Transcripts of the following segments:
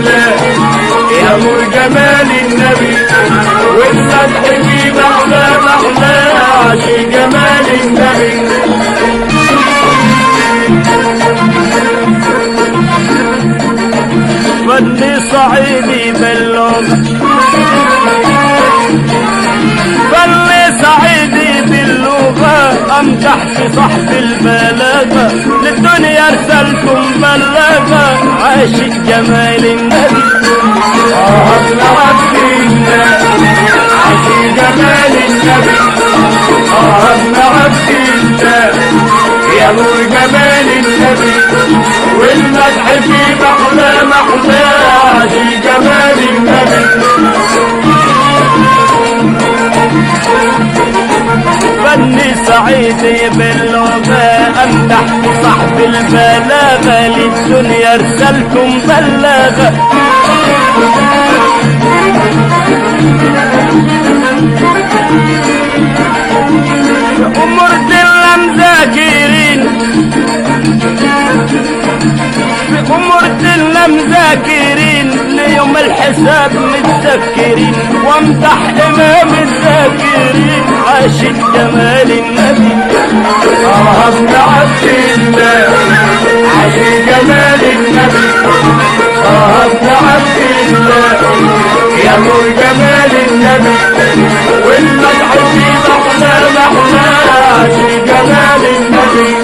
الله يا نور جمال النبي والمدح فيه محلى محلى عشان جمال النبي. فني صعيدي باللغة فني صعيدي باللغة امدح في صحب البلاغة للدنيا رسالته مبلغة عاشق جمال النبي. ابن عبد الله عاشق جمال النبي. ابن عبد الله يا نور جمال النبي والمدح فيه محلى محلى عاشق جمال النبي. فني صعيدي باللغة امدح صاحب البلاغة للدنيا رسالته مبلغة. أمور دلنا مذاكرين أمور دلنا مذاكرين ليوم الحساب متذكرين وامدح إمام الذاكرين عاشق جمال النبي. ابن عبد الله عاشق جمال النبي. ابن عبد الله يا نور جمال النبي والمدح فيه محلى محلى عاشق جمال النبي.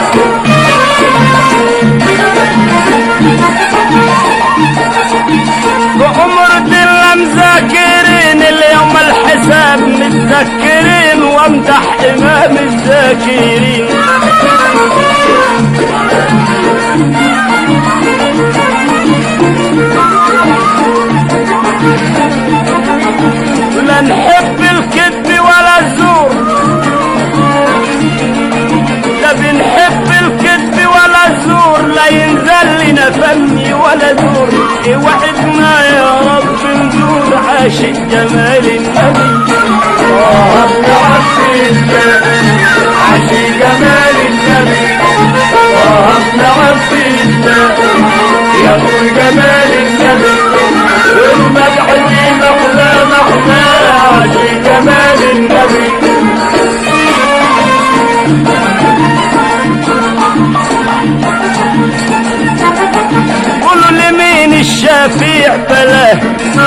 وعمر دلنا مذاكرين اليوم الحساب متذكرين وامدح امام الذاكرين. لا نحب الكذب ولا الزور لا بنحب الكذب ولا الزور لا ينزل لنا فمي ولا زور وعدنا يا رب نزور عاشق جمال النبي. ابن عبد الله عاشق جمال النبي. ابن عبد الله يا نور جمال النبي والمدح فيه محلى محلى عاشق جمال النبي. قولوا لمين الشفيع بلاه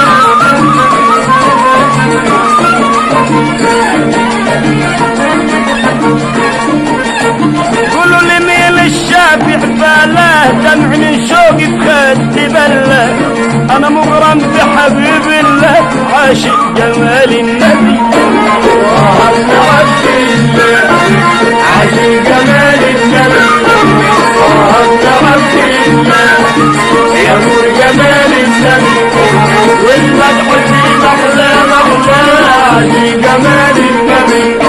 قولوا لمين الشافع بلاه دمع من شوقي بخدي بلاه انا مغرم بحبيب الله عاشق جمال النبي. ابن عبد الله عاشق جمال النبي. ابن عبد الله يا نور جمال النبي والمدح فيه محلى محلى عاشق جمال النبي.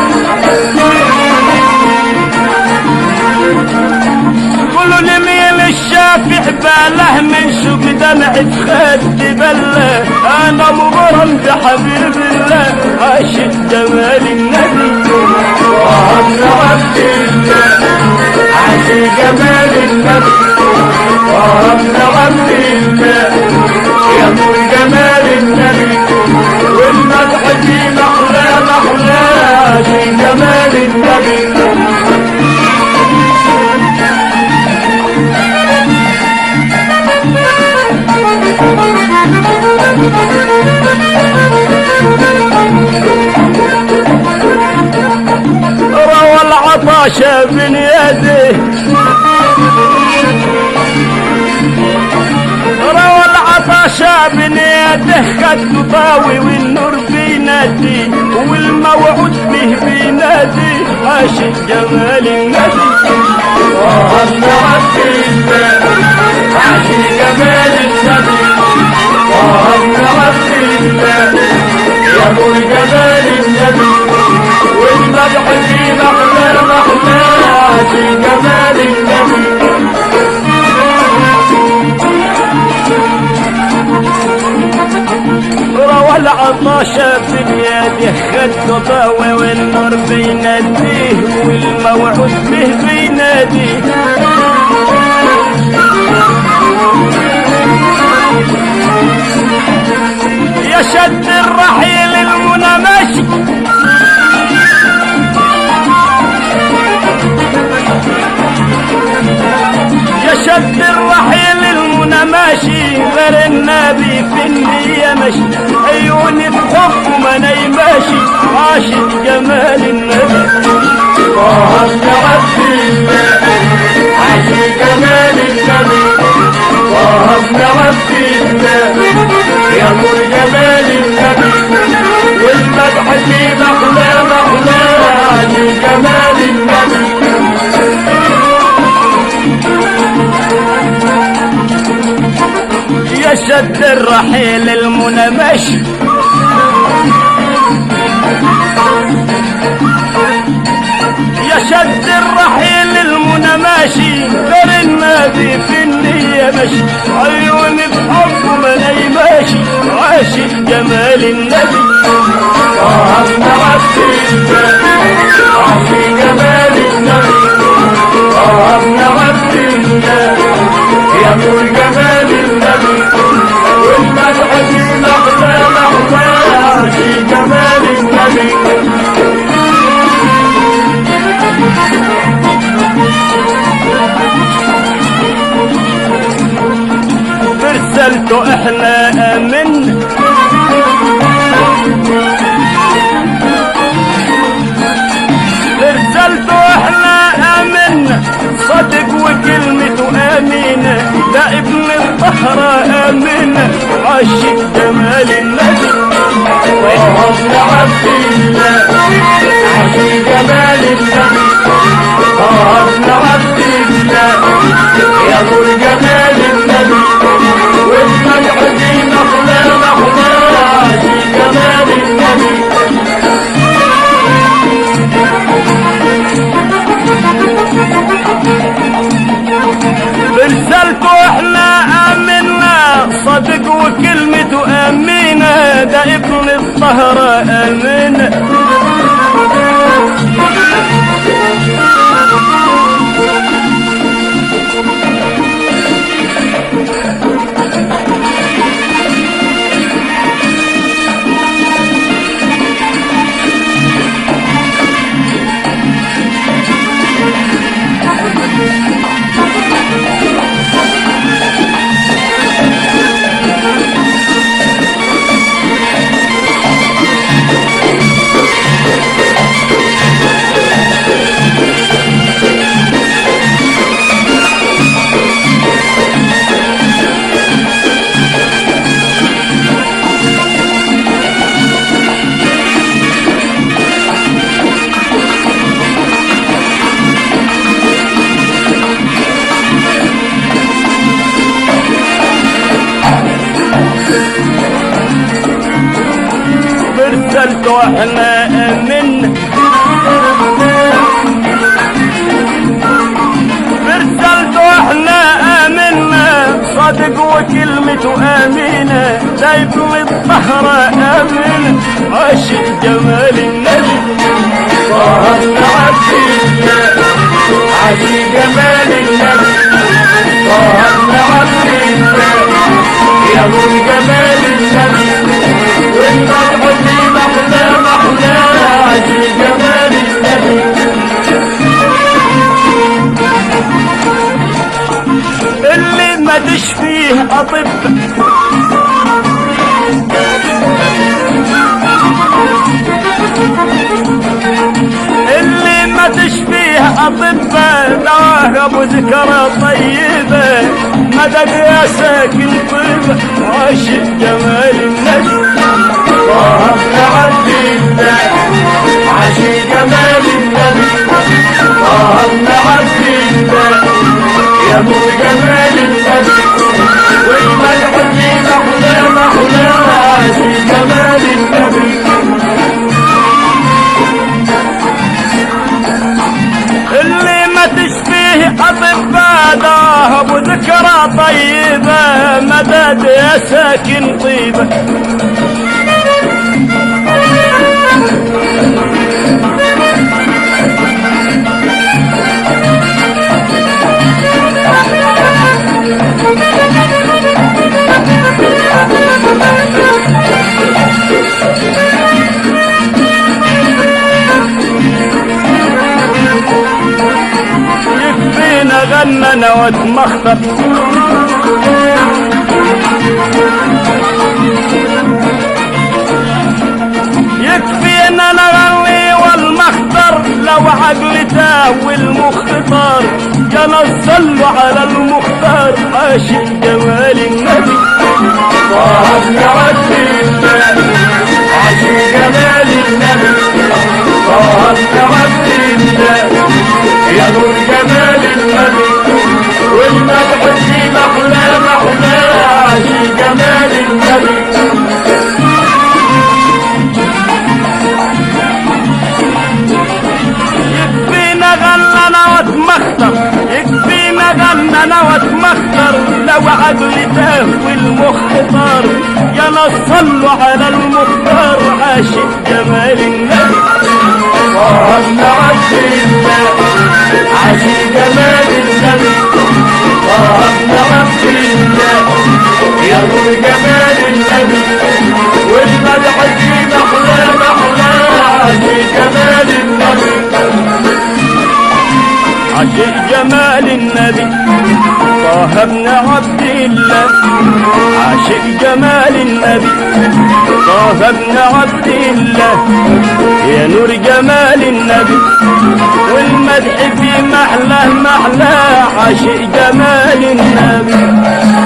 قولوا لمين الشافع باله من شوق دمع بخدي بله انا مغرم بحبيب الله عاشق جمال النبي. ابن عبد الله عاشق جمال النبي. ابن عبد الله يا نور جمال النبي والمدح فيه محلى محلى عاشق جمال النبي. روى العطش بن يده روى العطش بن يده خد طاوي والنور بينادي والموعود به بينادي عاشق جمال النبي. ابن عبد الله عاشق جمال النبي. ابن عبد الله يا نور جمال النبي والمدح فيه محلى محلى عاشق جمال النبي. روى العطش بيده خد طاوي والنور بيناديه والموعود به بيناديه شد الرحيل المنى ماشي يا شد الرحيل المنى ماشي غير النبي في النية ماشي عيوني بحب ما نايماشي عاشق جمال النبي طه ابن عبد الله عاشق جمال النبي طه ابن عبد الله يا نور جمال النبي والمدح في مخلى مخلى عاشق جمال النبي يا شد الرحيل المنى ماشي يا شد الرحيل المنى ماشي غير النبي في النية ماشي عيوني بحب ما نايماشي عاشق جمال النبي طه ابن عبد الله عاشق جمال النبي طه ابن عبد الله يا نور جمال النبي والمدح في مخلى مخلى عاشق جمال النبي برسلته احنا امنا برسلته احنا امنا صدق وكلمته امينه ده ابن الطهرة امينه عاشق جمال النبي طه ابن عبد الله عاشق جمال النبي طه ابن عبد الله يا نور جمال النبي والمدح في مخلى مخلى عاشق جمال النبي برسلته احنا امنا صدق وكلمته امينه ده ابن الطهرة امينه برسلته احنا امنا برسلته احنا امنا صادق وكلمته امينه ده ابن الطهرة امينه عاشق جمال النبي طه ابن عبد الله عاشق جمال النبي طه ابن عبد الله يا نور جمال النبي والمدح في مخلى مخلى عاشق جمال النبي اللي ما تشفيه اطباء اللي ما تشفيه اطباء دواها ابو ذكرى طيبه مدد يا ساكن طيبه عاشق جمال النبي طه ابن عبد الله عاشق جمال النبي طه ابن عبد الله يا نور جمال النبي والمدح في مخلى مخلى عاشق جمال النبي اللي ما تشفيه اطباء دواها ابو ذكرى طيبه مدد يا ساكن طيبه انا واتمخطر يكفينا نغني والمختار لو عقل تاوي المختار يا نصلوا على المختار عاشق جمال النبي طه بن عبد الله عاشق جمال النبي طه بن عبد الله يا نور جمال النبي والمدح في محلى محلى عاشق جمال النبي يكفينا غننا واتمختر لو عقل تهوي المختار يا نصلوا على المختار عاشق جمال النبي طه بن عبد الله عاشق جمال النبي طه بن عبد الله يا نور جمال النبي والمدح في محلى محلى عاشق جمال النبي عاشق جمال النبي طه بن عبد الله عاشق جمال النبي طه بن عبد الله يا نور جمال النبي والمدح في محلاه محلاه عاشق جمال النبي